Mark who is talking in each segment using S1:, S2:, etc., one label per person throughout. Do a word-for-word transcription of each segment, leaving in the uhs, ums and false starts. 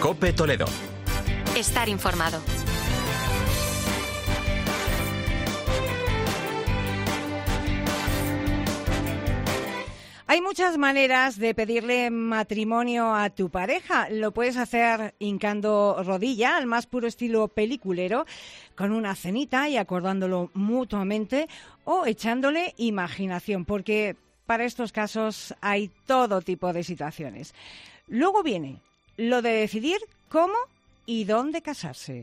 S1: COPE Toledo.
S2: Estar informado.
S3: Hay muchas maneras de pedirle matrimonio a tu pareja. Lo puedes hacer hincando rodilla, al más puro estilo peliculero, con una cenita y acordándolo mutuamente, o echándole imaginación, porque para estos casos hay todo tipo de situaciones. Luego viene lo de decidir cómo y dónde casarse.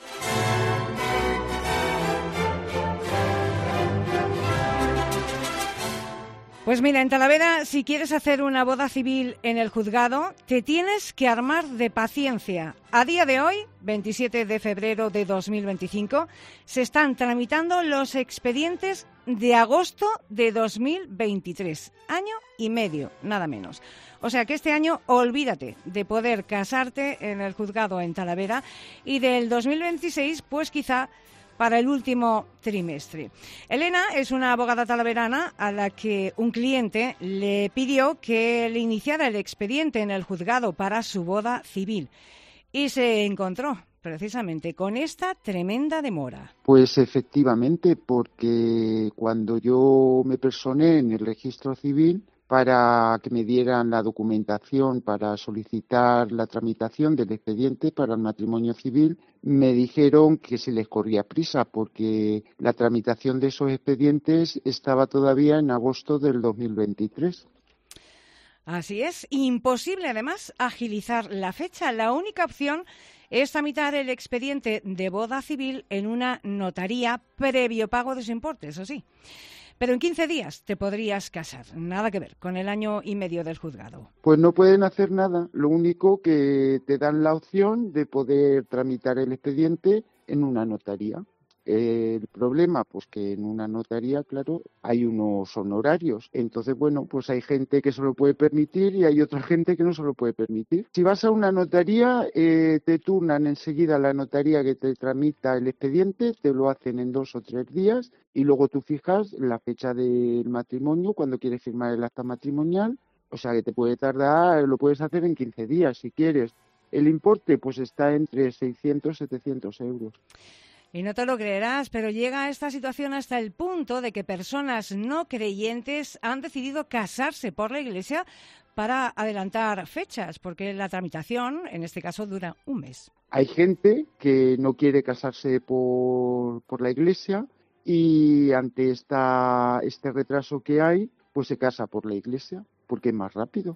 S3: Pues mira, en Talavera, si quieres hacer una boda civil en el juzgado, te tienes que armar de paciencia. A día de hoy, veintisiete de febrero de dos mil veinticinco, se están tramitando los expedientes de agosto de dos mil veintitrés. Año y medio, nada menos. O sea que este año olvídate de poder casarte en el juzgado en Talavera, y del dos mil veintiséis, pues quizá para el último trimestre. Elena es una abogada talaverana a la que un cliente le pidió que le iniciara el expediente en el juzgado para su boda civil, y se encontró precisamente con esta tremenda demora.
S4: Pues efectivamente, porque cuando yo me personé en el registro civil para que me dieran la documentación para solicitar la tramitación del expediente para el matrimonio civil, me dijeron que se les corría prisa porque la tramitación de esos expedientes estaba todavía en agosto del dos mil veintitrés.
S3: Así es, imposible además agilizar la fecha. La única opción es tramitar el expediente de boda civil en una notaría previo pago de su importe, eso sí. Pero en quince días te podrías casar. Nada que ver con el año y medio del juzgado.
S4: Pues no pueden hacer nada. Lo único que te dan la opción de poder tramitar el expediente en una notaría. El problema, pues que en una notaría, claro, hay unos honorarios. Entonces, bueno, pues hay gente que se lo puede permitir y hay otra gente que no se lo puede permitir. Si vas a una notaría, eh, te turnan enseguida la notaría que te tramita el expediente, te lo hacen en dos o tres días y luego tú fijas la fecha del matrimonio cuando quieres firmar el acta matrimonial. O sea que te puede tardar, lo puedes hacer en quince días si quieres. El importe, pues está entre seiscientos y setecientos euros.
S3: Y no te lo creerás, pero llega esta situación hasta el punto de que personas no creyentes han decidido casarse por la Iglesia para adelantar fechas, porque la tramitación, en este caso, dura un mes.
S4: Hay gente que no quiere casarse por, por la Iglesia y ante esta, este retraso que hay, pues se casa por la Iglesia, porque es más rápido.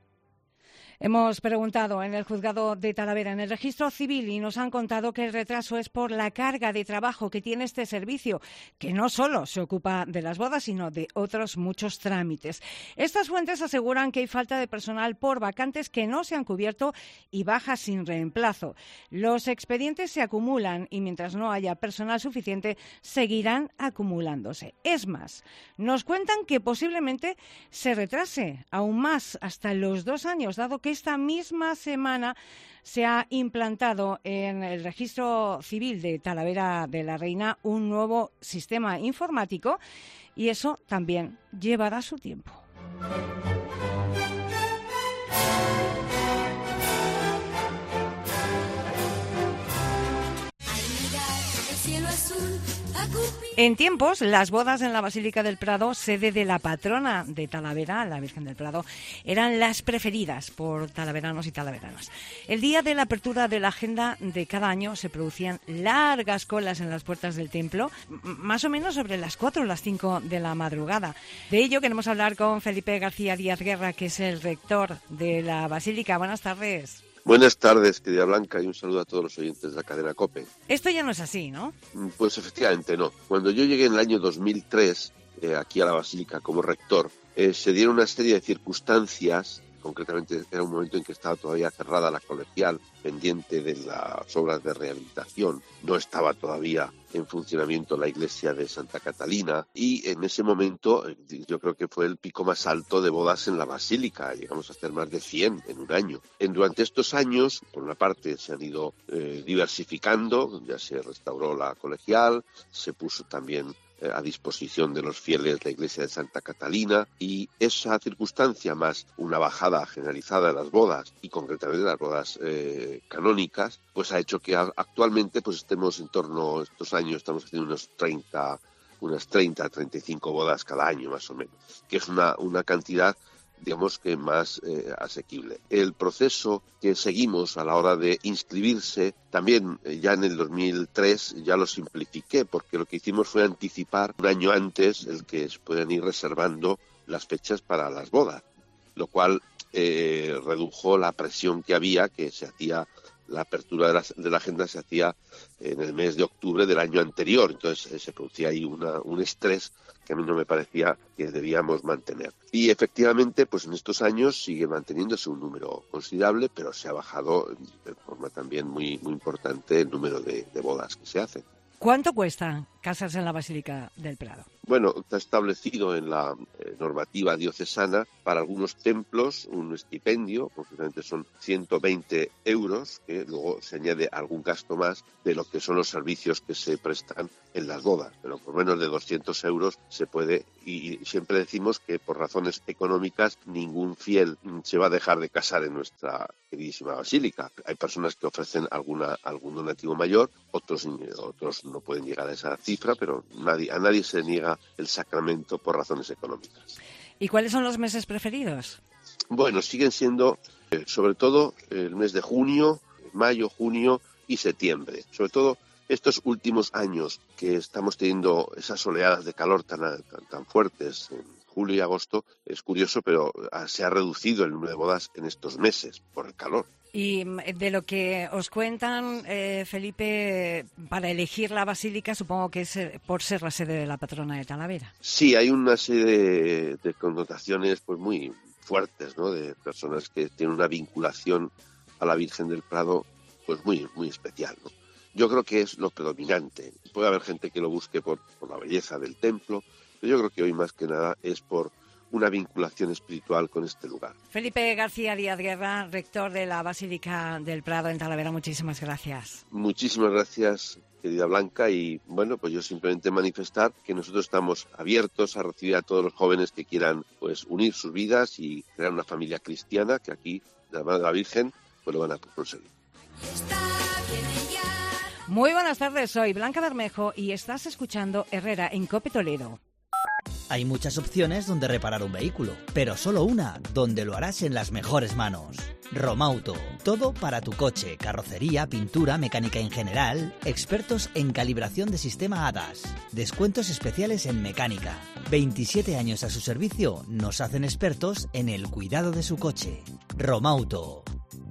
S3: Hemos preguntado en el juzgado de Talavera, en el registro civil, y nos han contado que el retraso es por la carga de trabajo que tiene este servicio, que no solo se ocupa de las bodas, sino de otros muchos trámites. Estas fuentes aseguran que hay falta de personal por vacantes que no se han cubierto y bajas sin reemplazo. Los expedientes se acumulan y mientras no haya personal suficiente, seguirán acumulándose. Es más, nos cuentan que posiblemente se retrase aún más hasta los dos años, dado que esta misma semana se ha implantado en el registro civil de Talavera de la Reina un nuevo sistema informático y eso también llevará su tiempo. En tiempos, las bodas en la Basílica del Prado, sede de la patrona de Talavera, la Virgen del Prado, eran las preferidas por talaveranos y talaveranas. El día de la apertura de la agenda de cada año se producían largas colas en las puertas del templo, más o menos sobre las cuatro o las cinco de la madrugada. De ello queremos hablar con Felipe García Díaz Guerra, que es el rector de la Basílica. Buenas tardes.
S5: Buenas tardes, querida Blanca, y un saludo a todos los oyentes de la cadena COPE.
S3: Esto ya no es así, ¿no?
S5: Pues efectivamente no. Cuando yo llegué en el año dos mil tres, eh, aquí a la Basílica como rector, eh, se dieron una serie de circunstancias. Concretamente era un momento en que estaba todavía cerrada la colegial, pendiente de las obras de rehabilitación. No estaba todavía en funcionamiento la iglesia de Santa Catalina y en ese momento yo creo que fue el pico más alto de bodas en la Basílica. Llegamos a hacer más de cien en un año. En, durante estos años, por una parte, se han ido eh, diversificando. Ya se restauró la colegial, se puso también eh, a disposición de los fieles la iglesia de Santa Catalina, y esa circunstancia más una bajada generalizada de las bodas y concretamente las bodas eh, canónicas, pues ha hecho que a, actualmente pues estemos en torno, estos años estamos haciendo unos treinta, unas treinta, treinta y cinco bodas cada año más o menos, que es una, una cantidad digamos que más eh, asequible. El proceso que seguimos a la hora de inscribirse, también eh, ya en el dos mil tres ya lo simplifiqué, porque lo que hicimos fue anticipar un año antes el que se puedan ir reservando las fechas para las bodas, lo cual eh, redujo la presión que había, que se hacía, la apertura de la, de la agenda se hacía en el mes de octubre del año anterior, entonces eh, se producía ahí una, un estrés que a mí no me parecía que debíamos mantener. Y efectivamente, pues en estos años sigue manteniéndose un número considerable, pero se ha bajado de forma también muy, muy importante el número de, de bodas que se hacen.
S3: ¿Cuánto cuesta casarse en la Basílica del Prado?
S5: Bueno, está establecido en la eh, normativa diocesana para algunos templos un estipendio, concretamente son ciento veinte euros, que luego se añade algún gasto más de lo que son los servicios que se prestan en las bodas, pero por menos de doscientos euros se puede, y siempre decimos que por razones económicas ningún fiel se va a dejar de casar en nuestra queridísima basílica. Hay personas que ofrecen alguna algún donativo mayor, otros otros no pueden llegar a esa cifra, pero nadie a nadie se niega el sacramento por razones económicas.
S3: ¿Y cuáles son los meses preferidos?
S5: Bueno, siguen siendo eh, sobre todo el mes de junio, mayo, junio y septiembre. Sobre todo estos últimos años que estamos teniendo esas oleadas de calor tan, tan, tan fuertes en julio y agosto, es curioso, pero se ha reducido el número de bodas en estos meses por el calor.
S3: Y de lo que os cuentan, eh, Felipe, para elegir la basílica, supongo que es por ser la sede de la patrona de Talavera.
S5: Sí, hay una serie de, de connotaciones pues muy fuertes, ¿no? De personas que tienen una vinculación a la Virgen del Prado pues muy, muy especial, ¿no? Yo creo que es lo predominante. Puede haber gente que lo busque por, por la belleza del templo, pero yo creo que hoy más que nada es por una vinculación espiritual con este lugar.
S3: Felipe García Díaz Guerra, rector de la Basílica del Prado en Talavera, muchísimas gracias.
S5: Muchísimas gracias, querida Blanca, y bueno, pues yo simplemente manifestar que nosotros estamos abiertos a recibir a todos los jóvenes que quieran pues unir sus vidas y crear una familia cristiana, que aquí, de la mano de la Virgen, pues lo van a conseguir.
S3: Muy buenas tardes, soy Blanca Bermejo y estás escuchando Herrera en COPE Toledo.
S1: Hay muchas opciones donde reparar un vehículo, pero solo una donde lo harás en las mejores manos. Romauto, todo para tu coche, carrocería, pintura, mecánica en general, expertos en calibración de sistema A D A S, descuentos especiales en mecánica. veintisiete años a su servicio nos hacen expertos en el cuidado de su coche. Romauto.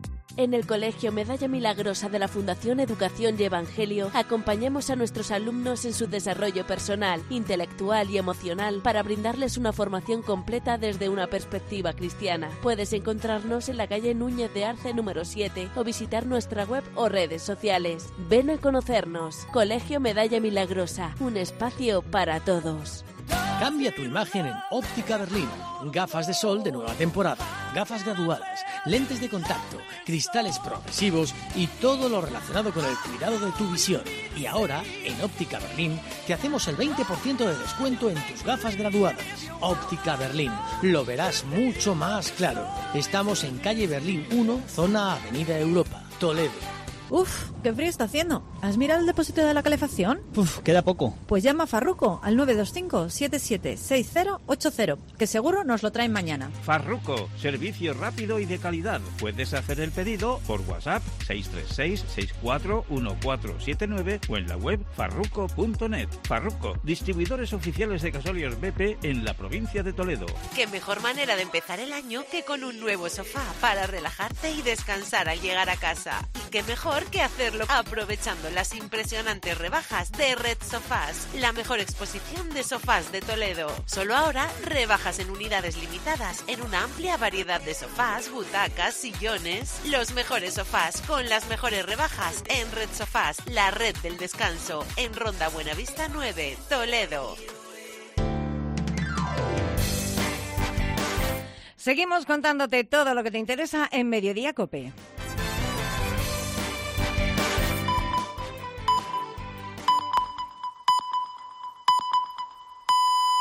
S6: En el Colegio Medalla Milagrosa de la Fundación Educación y Evangelio acompañamos a nuestros alumnos en su desarrollo personal, intelectual y emocional para brindarles una formación completa desde una perspectiva cristiana. Puedes encontrarnos en la calle Núñez de Arce número siete o visitar nuestra web o redes sociales. Ven a conocernos. Colegio Medalla Milagrosa, un espacio para todos.
S7: Cambia tu imagen en Óptica Berlín. Gafas de sol de nueva temporada, gafas graduadas, lentes de contacto, cristales progresivos y todo lo relacionado con el cuidado de tu visión. Y ahora, en Óptica Berlín, te hacemos el veinte por ciento de descuento en tus gafas graduadas. Óptica Berlín, lo verás mucho más claro. Estamos en calle Berlín uno, zona Avenida Europa, Toledo.
S8: Uf, qué frío está haciendo. ¿Has mirado el depósito de la calefacción?
S1: Uf, queda poco.
S8: Pues llama a Farruco al nueve dos cinco, siete siete seis cero ocho cero, que seguro nos lo traen mañana.
S9: Farruco, servicio rápido y de calidad. Puedes hacer el pedido por WhatsApp seis tres seis, seis cuatro uno cuatro siete nueve o en la web farruco punto net. Farruco, distribuidores oficiales de gasóleos B P en la provincia de Toledo.
S10: Qué mejor manera de empezar el año que con un nuevo sofá para relajarte y descansar al llegar a casa. Y qué mejor que hacerlo aprovechando las impresionantes rebajas de Red Sofás, la mejor exposición de sofás de Toledo. Solo ahora rebajas en unidades limitadas en una amplia variedad de sofás, butacas, sillones, los mejores sofás con las mejores rebajas en Red Sofás, la red del descanso, en Ronda Buenavista nueve, Toledo.
S3: Seguimos contándote todo lo que te interesa en Mediodía COPE.